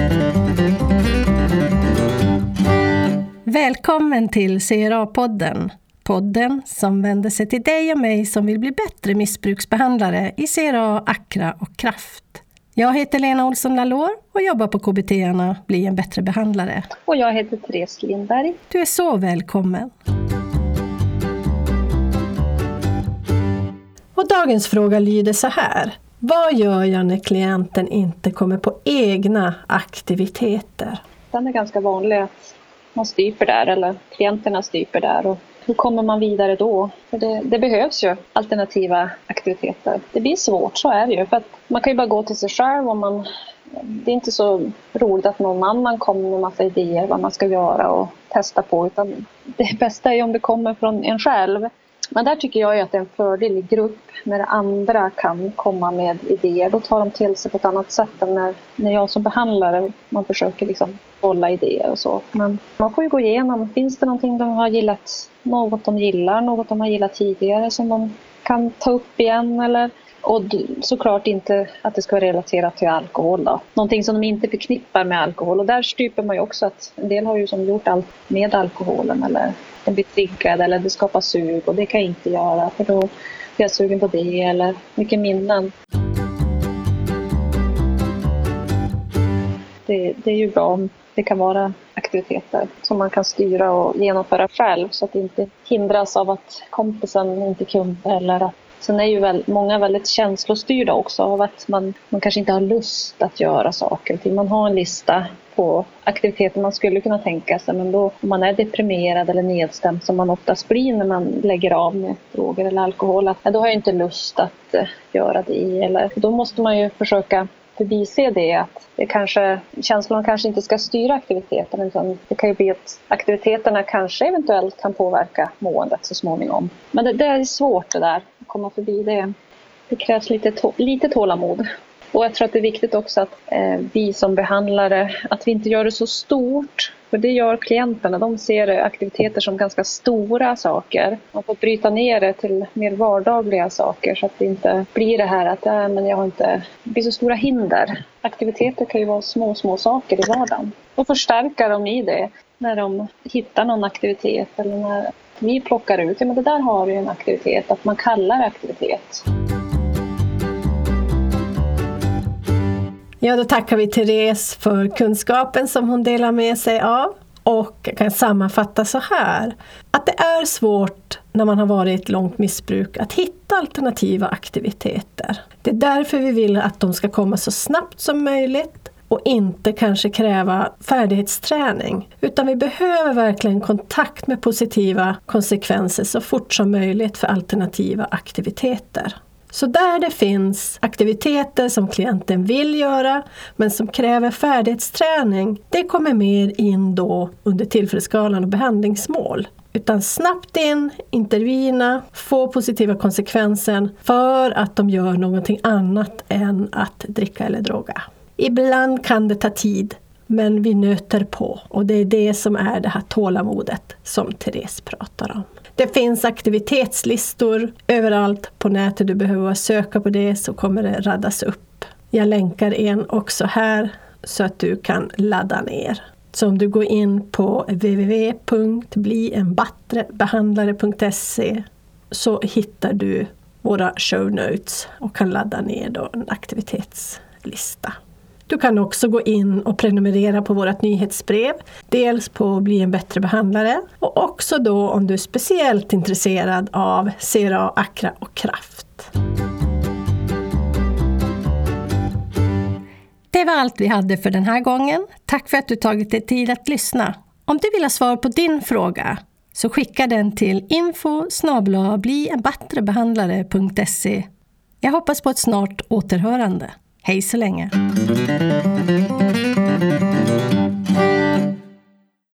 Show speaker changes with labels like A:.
A: Välkommen till CRA-podden. Podden som vänder sig till dig och mig som vill bli bättre missbruksbehandlare i CRA, ACRA och Kraft. Jag heter Lena Olsson Lallår och jobbar på KBT-arna Bli en bättre behandlare.
B: Och jag heter Therese Lindberg.
A: Du är så välkommen. Och dagens fråga lyder så här. Vad gör jag när klienten inte kommer på egna aktiviteter?
B: Den är ganska vanlig att man stryper där eller klienterna stryper där. Och hur kommer man vidare då? För det behövs ju alternativa aktiviteter. Det blir svårt, så är det ju. För att man kan ju bara gå till sig själv och det är inte så roligt att någon annan kommer med massa idéer vad man ska göra och testa på. Utan det bästa är om det kommer från en själv. Men där tycker jag ju att det är en fördel i grupp när andra kan komma med idéer. Då tar de till sig på ett annat sätt än när jag som behandlare, man försöker liksom hålla idéer och så. Men man får ju gå igenom, finns det någonting de har gillat, något de gillar, något de har gillat tidigare som de kan ta upp igen eller... Och såklart inte att det ska vara relaterat till alkohol då. Någonting som de inte förknippar med alkohol. Och där stryper man ju också att en del har ju som gjort allt med alkoholen. Eller den blir triggad eller det skapar sug. Och det kan jag inte göra för då blir jag sugen på det. Eller mycket minnen. Det är ju bra om det kan vara aktiviteter som man kan styra och genomföra själv. Så att det inte hindras av att kompisen inte kunde eller att... Sen är ju många väldigt känslostyrda också av att man kanske inte har lust att göra saker. Man har en lista på aktiviteter man skulle kunna tänka sig. Men då om man är deprimerad eller nedstämd som man oftast blir när man lägger av med droger eller alkohol. Då har jag inte lust att göra det. Eller, då måste man ju försöka förbise det att känslorna kanske inte ska styra aktiviteterna utan det kan ju bli att aktiviteterna kanske eventuellt kan påverka måendet så småningom. Men det är svårt det där, att komma förbi det. Det krävs lite tålamod. Och jag tror att det är viktigt också att vi som behandlare, att vi inte gör det så stort. För det gör klienterna, de ser aktiviteter som ganska stora saker. Man får bryta ner det till mer vardagliga saker så att det inte blir det här att det blir så stora hinder. Aktiviteter kan ju vara små saker i vardagen. Och förstärka dem i det när de hittar någon aktivitet eller när vi plockar ut. Men det där har ju en aktivitet, att man kallar aktivitet.
A: Ja, då tackar vi Therese för kunskapen som hon delar med sig av och kan sammanfatta så här. Att det är svårt när man har varit i ett långt missbruk att hitta alternativa aktiviteter. Det är därför vi vill att de ska komma så snabbt som möjligt och inte kanske kräva färdighetsträning. Utan vi behöver verkligen kontakt med positiva konsekvenser så fort som möjligt för alternativa aktiviteter. Så där det finns aktiviteter som klienten vill göra men som kräver färdighetsträning, det kommer mer in då under tillfällighetsskalan och behandlingsmål. Utan snabbt in, intervjuerna, få positiva konsekvenser för att de gör någonting annat än att dricka eller droga. Ibland kan det ta tid, men vi nöter på och det är det som är det här tålamodet som Therese pratar om. Det finns aktivitetslistor överallt på nätet. Du behöver söka på det så kommer det raddas upp. Jag länkar en också här så att du kan ladda ner. Så om du går in på www.blienbattrebehandlare.se så hittar du våra show notes och kan ladda ner då en aktivitetslista. Du kan också gå in och prenumerera på vårt nyhetsbrev. Dels på Bli en bättre behandlare och också då om du är speciellt intresserad av CRA, ACRA och Kraft. Det var allt vi hade för den här gången. Tack för att du tagit dig tid att lyssna. Om du vill ha svar på din fråga så skicka den till info@blienbattrebehandlare.se. Jag hoppas på ett snart återhörande. Hej så länge!